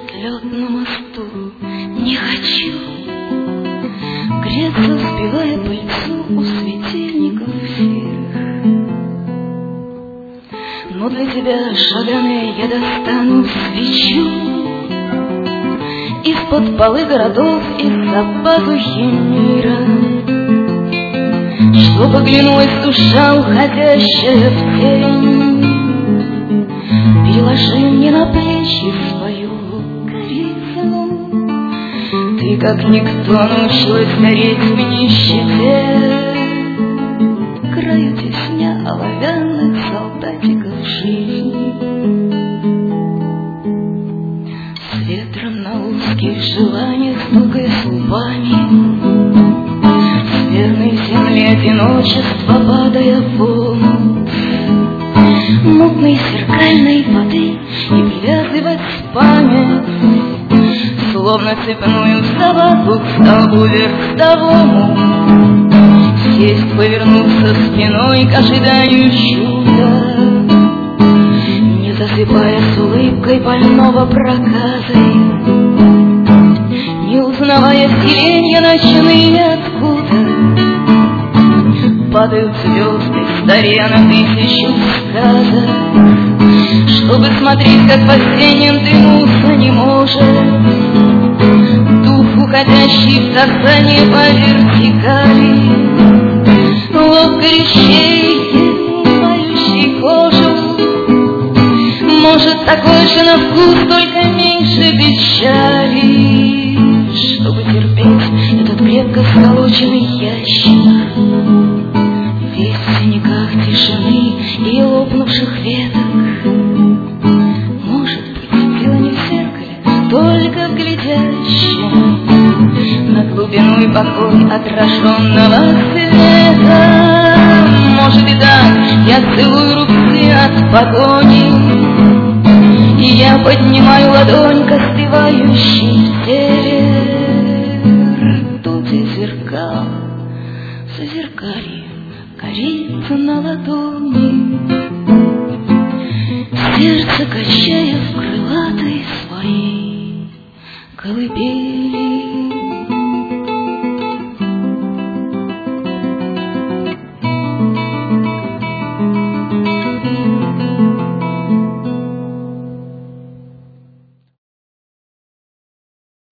лед на мосту. Не хочу греться, сбивая пыльцу у светильников серых. Но для тебя, шаганая, я достану свечу из-под полы городов, из-за пазухи мира, чтоб оглянулась душа, уходящая в тень. Переложи мне на плечи свою корицу. Ты, как никто, научилась гореть в нищете. Краю тесня оловянных солдатиков жизни. С ветром на узких желаниях стукая зубами, в верной земле одиночества падая в омут мутной зеркальной воды и привязывать память, словно цепную собаку к столбу верстовому, сесть, повернуться спиной к ожиданию чуда, не засыпая с улыбкой больного проказой, не узнавая селенья ночные откуда падают звезды, старя на тысячу сказок, чтобы смотреть, как в осеннем дыму не может дух, уходящий в сознание по вертикали, лоб горячей, поющий кожу. Может, такой же на вкус, только меньше печали, чтобы терпеть этот крепко сколоченный ящик, весь в синяках тишины и лопнувших веток. Может быть, дело не в зеркале, только в глядящем на глубину и покой отраженного света. Может и так, я целую рубцы от погони, и я поднимаю ладонь к остывающей теле. Ртути зеркал, зазеркалье, корица на ладони, сердце качая в крылатой своей колыбели.